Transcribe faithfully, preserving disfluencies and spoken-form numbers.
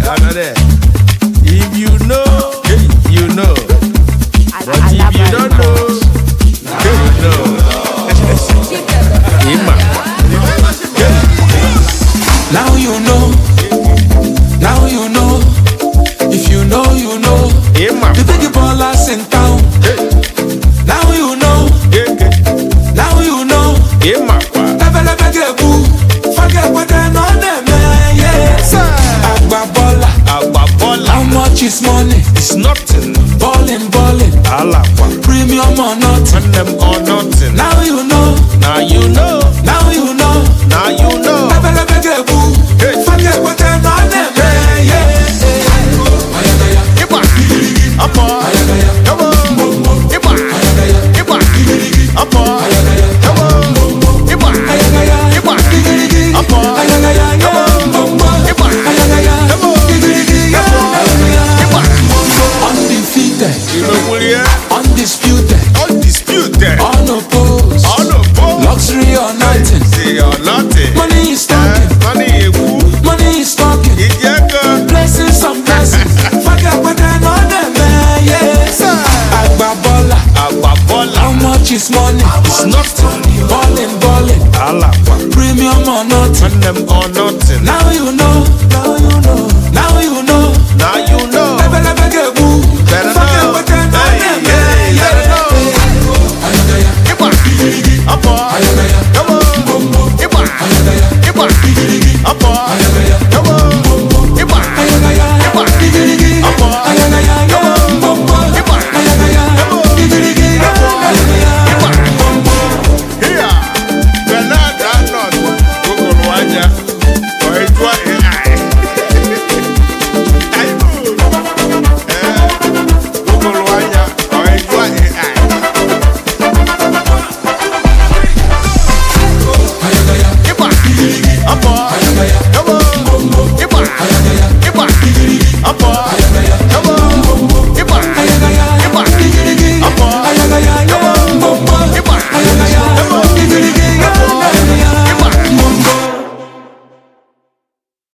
Another. If you know, you know. But if you don't know, you know. Now you know. Now you know. If you know, you know. The big ballers in town. Now you know. Now you know. Never never get boo. Forget what I know them. Yes. Agba baller. Agba baller. How much is money? It's nothing. Ballin', ballin'. Alakwa. Premium or nothing. And them or nothing. Now you know. Now you know. Now you know. Now you know. Never never get boo. Forget what I know them. Yes. Iba. Apa. Come on. Iba. Iba. Apa. Come on. Iba. Iba. Apa. Come on. Iba. Come on. Undefeated. Iba. Undisputed. Undisputed. Unopposed. Unopposed. Luxury or nothing. Say or nothing. Money is talking. Money is who? Money is talking. Ijeka. Blessings, some blessings. Forget what I know them. Yes. Agba baller. Agba baller. How much is money? It's nothing. Ballin', ballin'. Alakwa. Premium or nothing. And them or